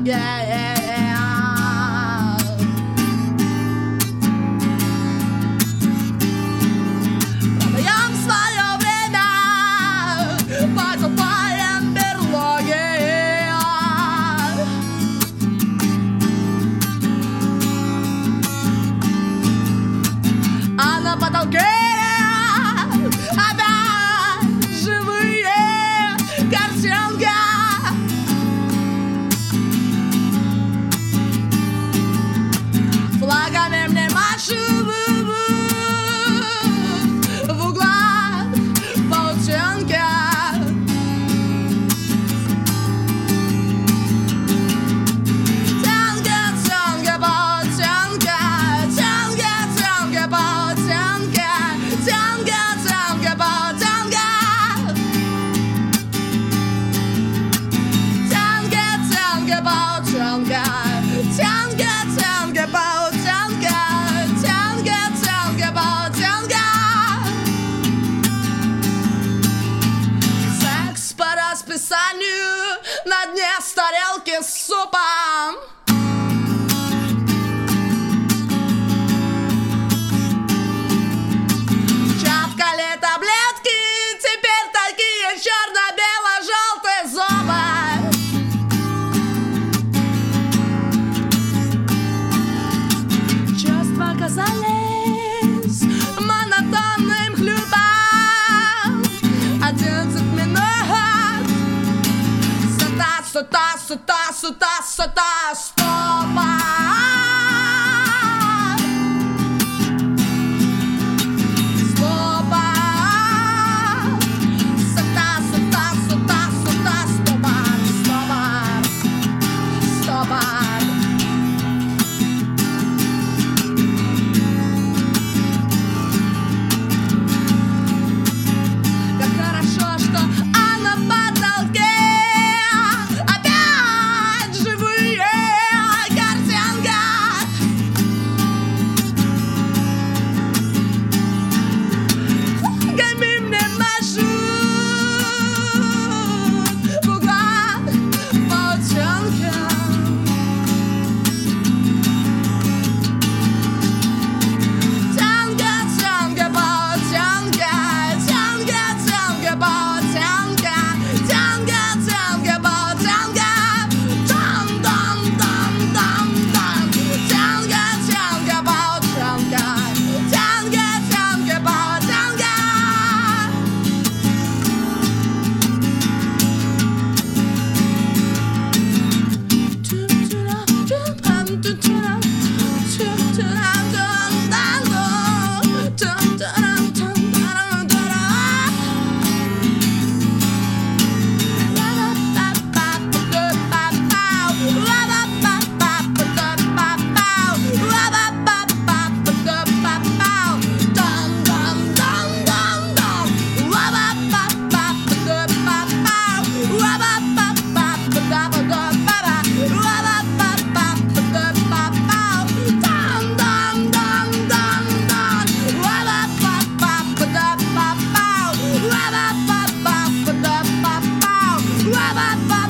Продаем свое время, покупаем берлоги. А на потолке опять живые картинки. Флагами мне машут в углах паутинки. Тянги, тянги, паутинки. Тянги, тянги, паутинки. Тянги, тянги, паутинки. Тянги, тянги, паутинки. Тянги, тянги, паутинки. Тянги, тянги, паутинки. Секс по расписанию на дне с тарелки с супом. Чавкали таблетки, теперь такие черно-бело-желтые зубы. Чувства казались монотонным хлюпом. 11 минут. Сута, стопа. Стопа. Сута, стопа. Стопа. Как хорошо, что на потолке опять живые картинки. Флагами мне машут в углах паутинки. Тянги, тянги, паутинки. Тянги, тянги, паутинки. Тянги, тянги, паутинки. Там. Тянги, тянги, паутинки. Тянги, тянги, паутинки. Ba ba